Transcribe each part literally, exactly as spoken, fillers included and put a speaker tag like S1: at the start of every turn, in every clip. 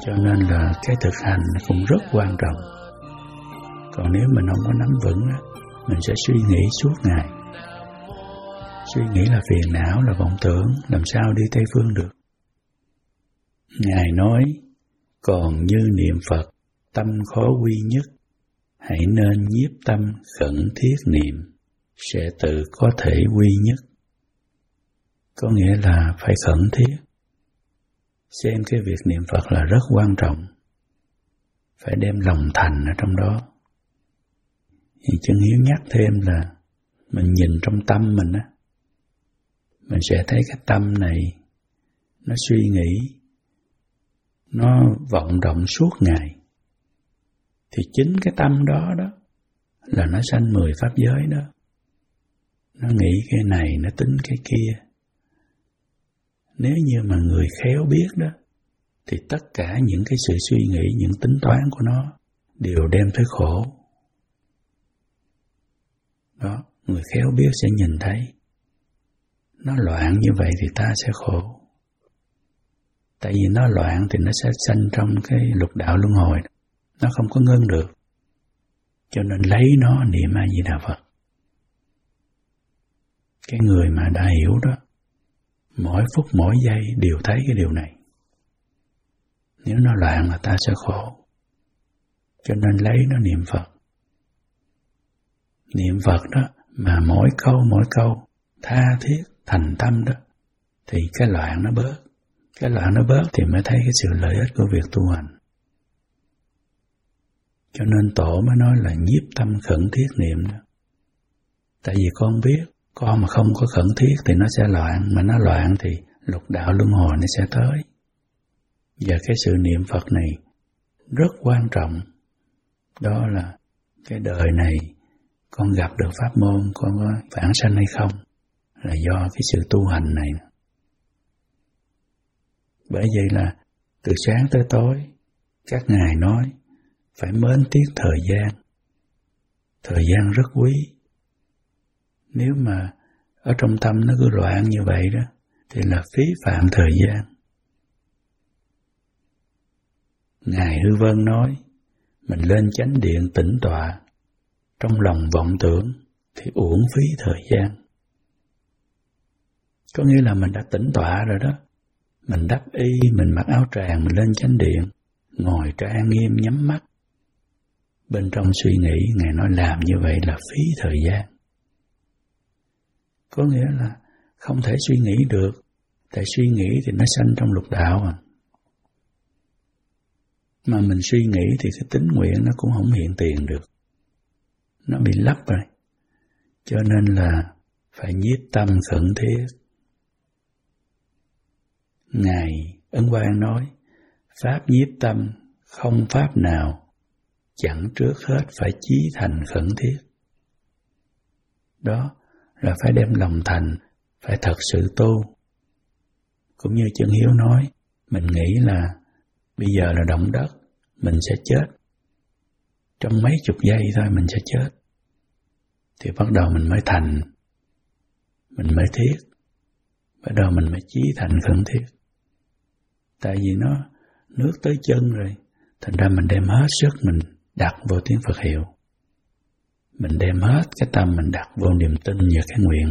S1: Cho nên là cái thực hành cũng rất quan trọng. Còn nếu mình không có nắm vững, mình sẽ suy nghĩ suốt ngày. Suy nghĩ là phiền não, là vọng tưởng, làm sao đi Tây Phương được. Ngài nói, còn như niệm Phật, tâm khó quy nhất, hãy nên nhiếp tâm khẩn thiết niệm, sẽ tự có thể quy nhất. Có nghĩa là phải khẩn thiết. Xem cái việc niệm Phật là rất quan trọng. Phải đem lòng thành ở trong đó. Thì Chân Hiếu nhắc thêm là mình nhìn trong tâm mình á, mình sẽ thấy cái tâm này nó suy nghĩ, nó vọng động suốt ngày. Thì chính cái tâm đó đó là nó sanh mười pháp giới đó. Nó nghĩ cái này, nó tính cái kia. Nếu như mà người khéo biết đó, thì tất cả những cái sự suy nghĩ, những tính toán của nó đều đem tới khổ. Đó, người khéo biết sẽ nhìn thấy. Nó loạn như vậy thì ta sẽ khổ. Tại vì nó loạn thì nó sẽ sanh trong cái lục đạo luân hồi. Nó không có ngưng được. Cho nên lấy nó niệm A Di Đà Phật. Cái người mà đã hiểu đó, mỗi phút mỗi giây đều thấy cái điều này. Nếu nó loạn là ta sẽ khổ. Cho nên lấy nó niệm Phật. Niệm Phật đó, mà mỗi câu mỗi câu tha thiết, thành tâm đó, thì cái loạn nó bớt. Cái loạn nó bớt thì mới thấy cái sự lợi ích của việc tu hành. Cho nên Tổ mới nói là nhiếp tâm khẩn thiết niệm đó. Tại vì con biết, con mà không có khẩn thiết thì nó sẽ loạn, mà nó loạn thì lục đạo luân hồi nó sẽ tới. Và cái sự niệm Phật này rất quan trọng. Đó là cái đời này con gặp được pháp môn, con có vãng sanh hay không, là do cái sự tu hành này. Bởi vậy là từ sáng tới tối, các ngài nói phải mến tiếc thời gian. Thời gian rất quý. Nếu mà ở trong tâm nó cứ loạn như vậy đó, thì là phí phạm thời gian. Ngài Hư Vân nói, mình lên chánh điện tĩnh tọa, trong lòng vọng tưởng thì uổng phí thời gian. Có nghĩa là mình đã tĩnh tọa rồi đó. Mình đắp y, mình mặc áo tràng, mình lên chánh điện, ngồi trang nghiêm nhắm mắt. Bên trong suy nghĩ, Ngài nói làm như vậy là phí thời gian. Có nghĩa là không thể suy nghĩ được, tại suy nghĩ thì nó sanh trong lục đạo à. Mà mình suy nghĩ thì cái tính nguyện nó cũng không hiện tiền được. Nó bị lấp rồi. Cho nên là phải nhiếp tâm khẩn thiết. Ngài Ấn Quang nói, pháp nhiếp tâm không pháp nào chẳng trước hết phải chí thành khẩn thiết. Đó là phải đem lòng thành, phải thật sự tu. Cũng như Chân Hiếu nói, mình nghĩ là bây giờ là động đất, mình sẽ chết. Trong mấy chục giây thôi mình sẽ chết. Thì bắt đầu mình mới thành, mình mới thiết. Bắt đầu mình mới chí thành khẩn thiết. Tại vì nó nước tới chân rồi, thành ra mình đem hết sức mình đặt vô tiếng Phật hiệu. Mình đem hết cái tâm mình đặt vô niềm tin và cái nguyện.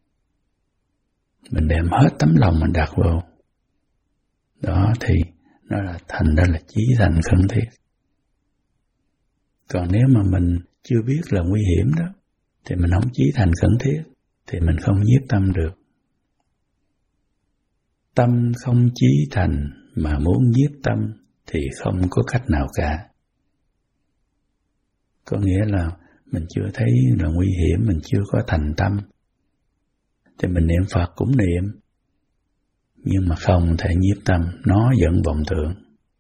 S1: Mình đem hết tấm lòng mình đặt vô. Đó thì nó là thành ra là chí thành khẩn thiết. Còn nếu mà mình chưa biết là nguy hiểm đó, thì mình không chí thành khẩn thiết, thì mình không nhiếp tâm được. Tâm không chí thành mà muốn nhiếp tâm thì không có cách nào cả. Có nghĩa là mình chưa thấy là nguy hiểm, mình chưa có thành tâm, thì mình niệm Phật cũng niệm, nhưng mà không thể nhiếp tâm, nó vẫn vọng tưởng.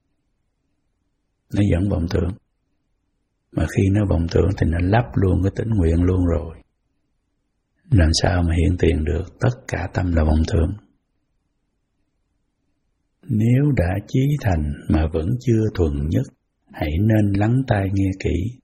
S1: Nó vẫn vọng tưởng. Mà khi nó vọng tưởng thì nó lấp luôn cái tính nguyện luôn rồi. Làm sao mà hiện tiền được, tất cả tâm là vọng tưởng. Nếu đã chí thành mà vẫn chưa thuần nhất, hãy nên lắng tai nghe kỹ.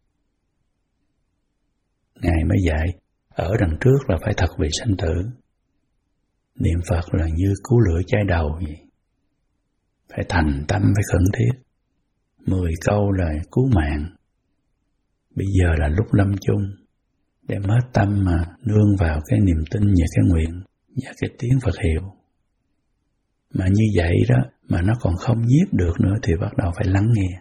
S1: Ngài mới dạy, ở đằng trước là phải thật vì sanh tử. Niệm Phật là như cứu lửa cháy đầu vậy. phải thành tâm, phải khẩn thiết. Mười câu là cứu mạng. Bây giờ là lúc lâm chung, đem hết tâm mà nương vào cái niềm tin và cái nguyện và cái tiếng Phật hiệu. Mà như vậy đó, mà nó còn không nhiếp được nữa thì bắt đầu phải lắng nghe.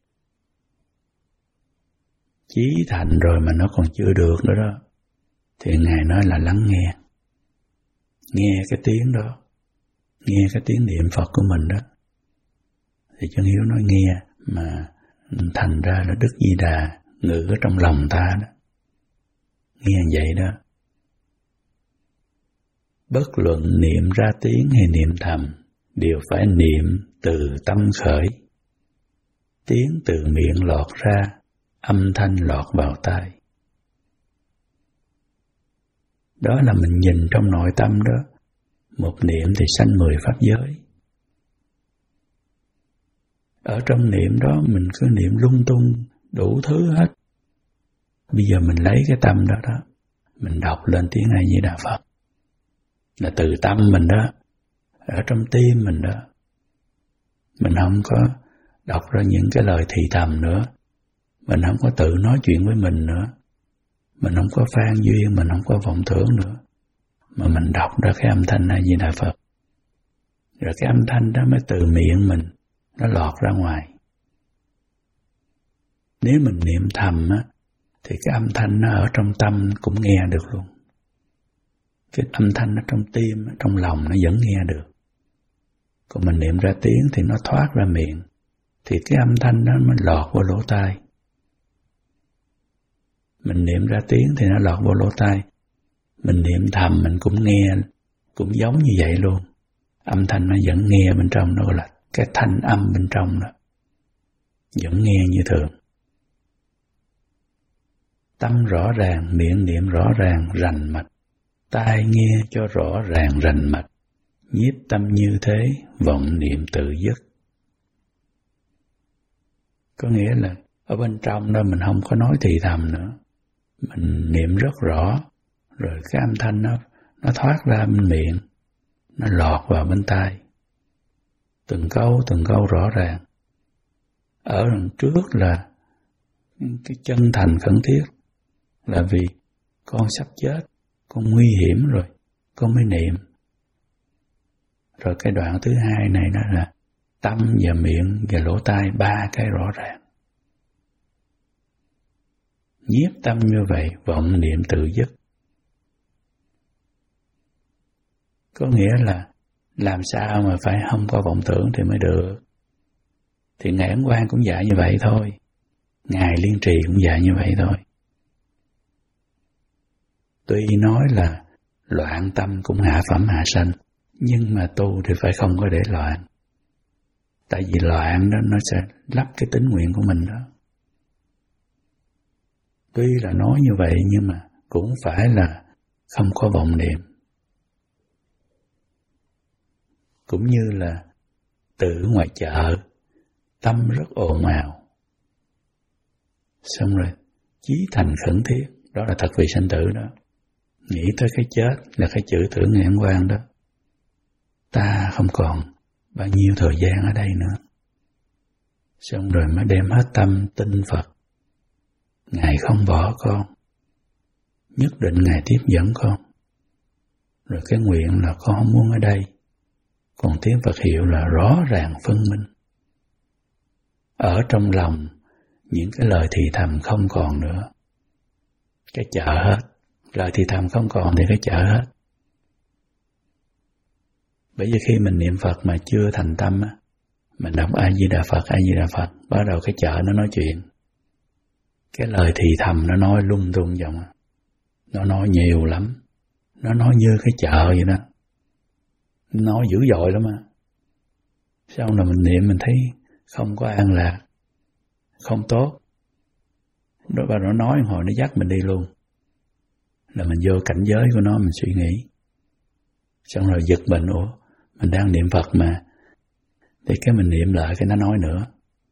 S1: Chí thành rồi mà nó còn chưa được nữa đó, thì Ngài nói là lắng nghe. Nghe cái tiếng đó, nghe cái tiếng niệm Phật của mình đó. Thì Chân Hiếu nói nghe, mà thành ra là Đức Di Đà ngự ở trong lòng ta đó. Nghe vậy đó. Bất luận niệm ra tiếng hay niệm thầm, đều phải niệm từ tâm khởi. Tiếng từ miệng lọt ra, âm thanh lọt vào tai. Đó là mình nhìn trong nội tâm đó. Một niệm thì sanh mười pháp giới. Ở trong niệm đó mình cứ niệm lung tung đủ thứ hết. Bây giờ mình lấy cái tâm đó đó, mình đọc lên tiếng A Di Đà Phật. Là từ tâm mình đó, ở trong tim mình đó. Mình không có đọc ra những cái lời thì thầm nữa. Mình không có tự nói chuyện với mình nữa. Mình không có phan duyên, mình không có vọng tưởng nữa. Mà mình đọc ra cái âm thanh A Di Đà Phật. Rồi cái âm thanh đó mới từ miệng mình, nó lọt ra ngoài. Nếu mình niệm thầm á, thì cái âm thanh nó ở trong tâm cũng nghe được luôn. Cái âm thanh nó trong tim, trong lòng nó vẫn nghe được. Còn mình niệm ra tiếng thì nó thoát ra miệng, thì cái âm thanh đó mới lọt vô lỗ tai. Mình niệm ra tiếng thì nó lọt vô lỗ tai. Mình niệm thầm mình cũng nghe, cũng giống như vậy luôn. Âm thanh nó vẫn nghe bên trong, nó gọi là cái thanh âm bên trong đó. Vẫn nghe như thường. Tâm rõ ràng, miệng niệm rõ ràng, rành mạch. Tai nghe cho rõ ràng, rành mạch. Nhiếp tâm như thế, vọng niệm tự dứt. Có nghĩa là ở bên trong đó mình không có nói thì thầm nữa. Mình niệm rất rõ, rồi cái âm thanh nó, nó thoát ra bên miệng, nó lọt vào bên tai. Từng câu, từng câu rõ ràng. Ở đằng trước là cái chân thành khẩn thiết, là vì con sắp chết, con nguy hiểm rồi, con mới niệm. Rồi cái đoạn thứ hai này đó là tâm và miệng và lỗ tai, ba cái rõ ràng. Nhiếp tâm như vậy, vọng niệm tự dứt. Có nghĩa là làm sao mà phải không có vọng tưởng thì mới được. Thì Ngài Ấn Quang cũng dạy như vậy thôi. Ngài Liên Trì cũng dạy như vậy thôi. Tuy nói là loạn tâm cũng hạ phẩm hạ sanh, nhưng mà tu thì phải không có để loạn. Tại vì loạn đó nó sẽ lấp cái tính nguyện của mình đó. Tuy là nói như vậy nhưng mà cũng phải là không có vọng niệm. Cũng như là từ ngoài chợ, tâm rất ồn ào. Xong rồi, chí thành khẩn thiết, đó là thật vị sanh tử đó. Nghĩ tới cái chết là cái chữ tưởng Ngài Ấn Quang đó. Ta không còn bao nhiêu thời gian ở đây nữa. Xong rồi mới đem hết tâm tin Phật. Ngài không bỏ con. Nhất định Ngài tiếp dẫn con. Rồi cái nguyện là con không muốn ở đây. Còn tiếng Phật hiệu là rõ ràng phân minh. Ở trong lòng, những cái lời thì thầm không còn nữa. Cái chợ hết. Lời thì thầm không còn thì cái chợ hết. Bởi vì khi mình niệm Phật mà chưa thành tâm á, mình đọc A Di Đà Phật, A Di Đà Phật, bắt đầu cái chợ nó nói chuyện. Cái lời thì thầm nó nói lung tung vòng. Nó nói nhiều lắm. Nó nói như cái chợ vậy đó. Nói dữ dội lắm á. Sau là mình niệm mình thấy không có an lạc, không tốt. Rồi bắt đầu nó nói hồi nó dắt mình đi luôn. Là mình vô cảnh giới của nó mình suy nghĩ. Xong rồi giật mình, ủa, mình đang niệm Phật mà. Thì cái mình niệm lại cái nó nói nữa.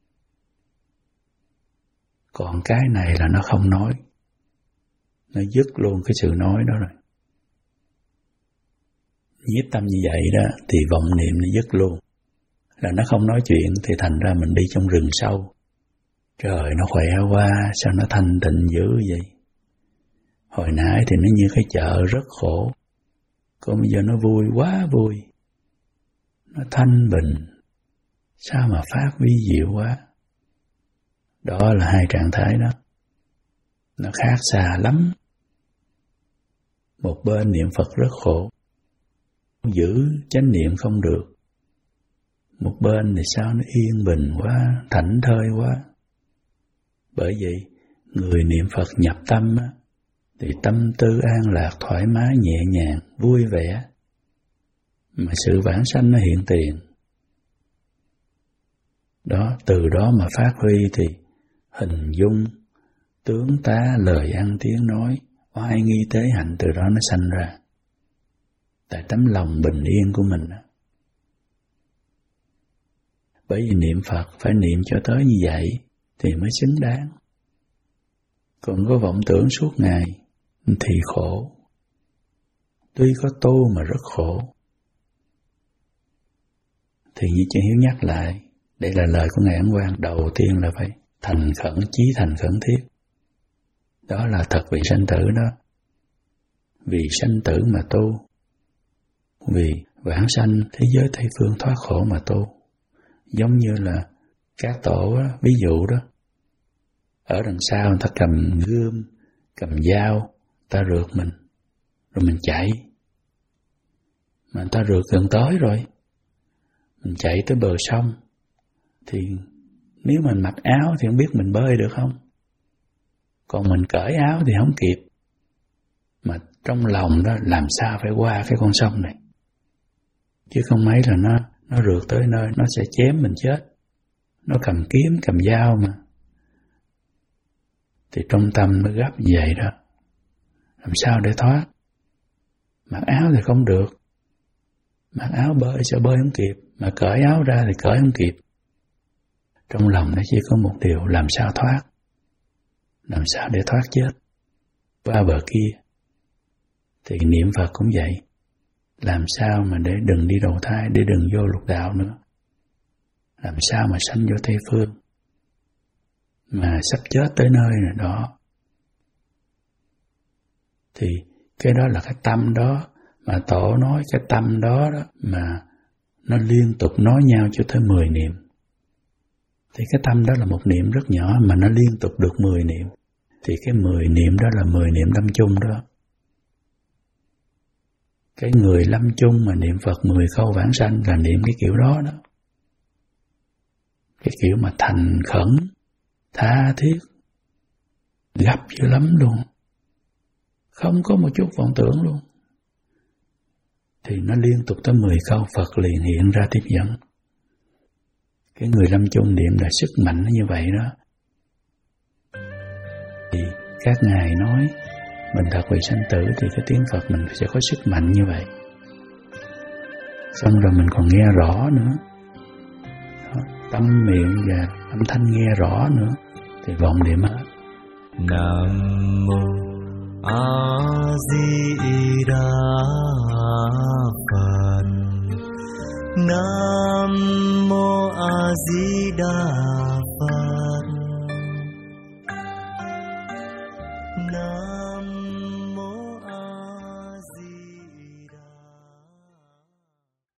S1: Còn cái này là nó không nói. Nó dứt luôn cái sự nói đó rồi. Nhiếp tâm như vậy đó thì vọng niệm nó dứt luôn. là nó không nói chuyện, thì thành ra mình đi trong rừng sâu. Trời, nó khỏe quá, sao nó thanh tịnh dữ vậy? Hồi nãy thì nó như cái chợ rất khổ, còn bây giờ nó vui, quá vui. Nó thanh bình, sao mà phát vi diệu quá. Đó là hai trạng thái đó. Nó khác xa lắm. Một bên niệm Phật rất khổ, giữ chánh niệm không được. Một bên thì sao nó yên bình quá, thảnh thơi quá. Bởi vậy, người niệm Phật nhập tâm á, thì tâm tư an lạc, thoải mái, nhẹ nhàng, vui vẻ. Mà sự vãng sanh nó hiện tiền. Đó, từ đó mà phát huy thì hình dung, tướng tá, lời ăn tiếng nói, oai nghi tế hạnh từ đó nó sanh ra. Tại tấm lòng bình yên của mình. Bởi vì niệm Phật phải niệm cho tới như vậy thì mới xứng đáng. Còn có vọng tưởng suốt ngày thì khổ. Tuy có tu mà rất khổ. Thì như chị Hiếu nhắc lại, đây là lời của Ngài Ấn Quang, đầu tiên là phải thành khẩn, chí thành khẩn thiết. Đó là thật vì sanh tử đó. Vì sanh tử mà tu. Vì vãng sanh thế giới Tây phương thoát khổ mà tu. Giống như là các tổ đó, ví dụ đó. Ở đằng sau người ta cầm gươm, cầm dao, ta rượt mình, rồi mình chạy. Mà người ta rượt gần tới rồi, mình chạy tới bờ sông, thì nếu mình mặc áo thì không biết mình bơi được không? Còn mình cởi áo thì không kịp. Mà trong lòng đó làm sao phải qua cái con sông này. Chứ không mấy là nó, nó rượt tới nơi, nó sẽ chém mình chết. Nó cầm kiếm, cầm dao mà. Thì trong tâm nó gấp như vậy đó. Làm sao để thoát? Mặc áo thì không được. Mặc áo bơi sẽ bơi không kịp. Mà cởi áo ra thì cởi không kịp. Trong lòng nó chỉ có một điều, làm sao thoát. Làm sao để thoát chết qua bờ kia. Thì niệm Phật cũng vậy. Làm sao mà để đừng đi đầu thai, để đừng vô lục đạo nữa. Làm sao mà sanh vô Tây Phương. Mà sắp chết tới nơi rồi đó. Thì cái đó là cái tâm đó. Mà Tổ nói cái tâm đó, đó mà nó liên tục nói nhau cho tới mười niệm. Thì cái tâm đó là một niệm rất nhỏ mà nó liên tục được mười niệm. Thì cái mười niệm đó là mười niệm lâm chung đó. Cái người lâm chung mà niệm Phật mười câu vãng sanh là niệm cái kiểu đó đó. Cái kiểu mà thành khẩn, tha thiết, gấp dữ lắm luôn. Không có một chút vọng tưởng luôn. Thì nó liên tục tới mười câu Phật liền hiện ra tiếp dẫn. Cái người lâm chung niệm là sức mạnh như vậy đó. Thì các ngài nói mình thật vì sanh tử thì cái tiếng Phật mình sẽ có sức mạnh như vậy. Xong rồi mình còn nghe rõ nữa. Đó, tâm miệng và âm thanh nghe rõ nữa thì vọng niệm hết.
S2: Nam mô A Di Đà Phật. Nam mô A Di Đà Phật. Nam